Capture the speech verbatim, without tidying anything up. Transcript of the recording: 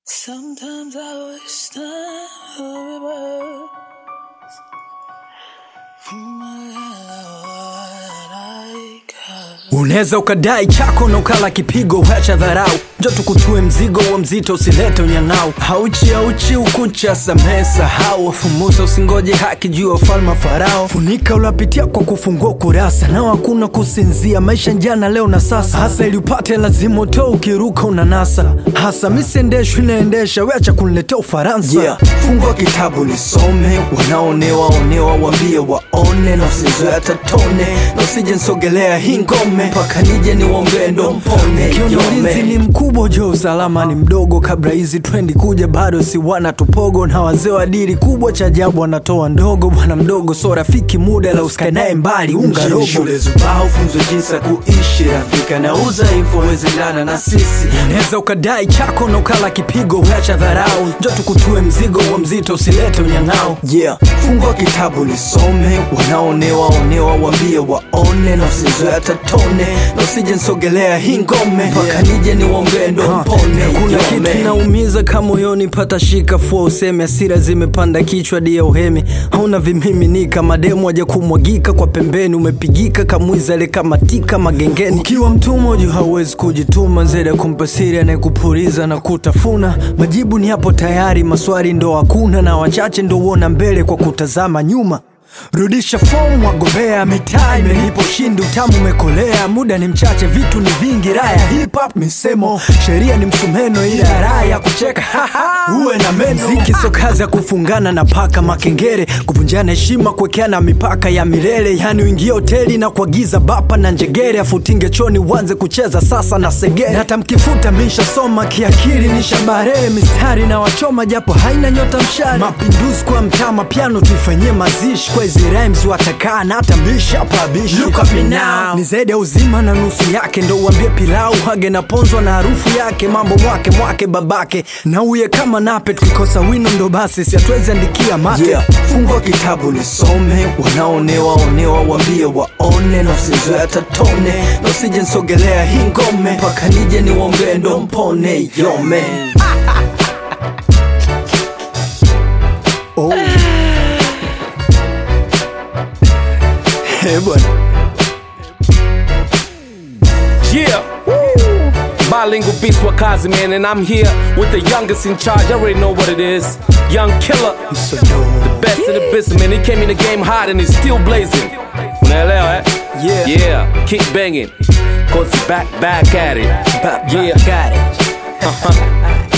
Sometimes I wish time for reverse. Unaweza ukadai chako na ukala kipigo, wacha dharau. Njoo tukutue mzigo wa mzito, usilete unyang'au. Hauchi hauchi ukucha samesa hao, fumusa usingoje haki juu ya falma farao. Funika ulapitia kwa kufungua kurasa, na hakuna kusinzia maisha njana leo na sasa. Hasa ili upate lazima utoe, ukiruka unanasa. Hasa misiendeshwi naendesha, wacha kuniletea Ufaransa. Yeah. Fungua kitabu nisome, wanaonewa onewa wambie waone, na usizoe tatone, na usije nsogelea hii ngome paka nije ni wombe ndo mpone. Kiona ulinzi ni mkubwa, jo usalama ni mdogo. Kabla hizi trendi kuja bado si wana tupogo, na wazee wa dili kubwa cha ajabu wanatoa ndogo. Bwana mdogo so rafiki muda la usikae naye mbali, unga robo. Shule zubao funzo jinsi kuishi, rafika na udhaifu wezi ndana na sisi. Unaweza ukadai chako na ukala kipigo, wacha dharau. Njoo tukutue mzigo wa mzito, usilete unyang'au. Yeah. Fungua kitabu nisome, wanaonewa onewa wambie waone, na usizoe tatone, na usije nsogelea hii ngome paka nije ni wombe ndo mpone. Kuna kitu inaumiza kama moyoni, pata shika fua useme. Hasira zimepanda kichwa dia uhemi, hauna vimiminika. Mademu waje kumwagika kwa pembeni, umepigika kamwiza ile kama tika magengeni. Ukiwa mtumwa juu hauwezi kujituma, zede kumpa siri anayekupuriza na kutafuna. Majibu ni hapo tayari, maswali ndo hakuna, na wachache ndo uona mbele kwa kutazama nyuma. Rudisha fomu wagombea, mitaa imenipo shindi, utamu umekolea. Muda ni mchache, vitu ni vingi, raya hip hop misemo. Sheria ni msumeno, ila raya kucheka uwe na meno. Ziki so kazi ya kufungana na paka makengere, kuvunjana heshima, kuwekeana mipaka ya milele. Yani uingie hoteli na kuagiza bapa na njegere, afutinge choni uanze kucheza sasa na segere. Na hata mkifuta misha soma kiakili nishabare, mistari na wachoma japo haina nyota mshari. Mapinduzi kwa mtama piano tuifanyie mazishi, kwa hizi rhymes watakaa na hata bisha pabishi. Look at me now, ni zaidi ya uzima na nusu yake. Ndo uambie pilau hage na ponzwa na harufu yake. Mambo mwake mwake babake na uye kama nape, tukikosa wino ndo basi siatuwezi andikia mate. Yeah. Fungua kitabu nisome, wanaonewa onewa wambie waone, na usizoe tatone, na usije nsogelea hii ngome paka nije ni wombe ndo mpone. Yo man. Oh. Hey, boy. Yeah, woo. Bilingual beast Wakazi, man, and I'm here with the youngest in charge. I already know what it is. Young killer, so the best in the business, man. He came in the game hot and he's still blazing. Unaelewa, eh? Yeah, yeah. Keep banging, cause back, back at it. Back, yeah, got it.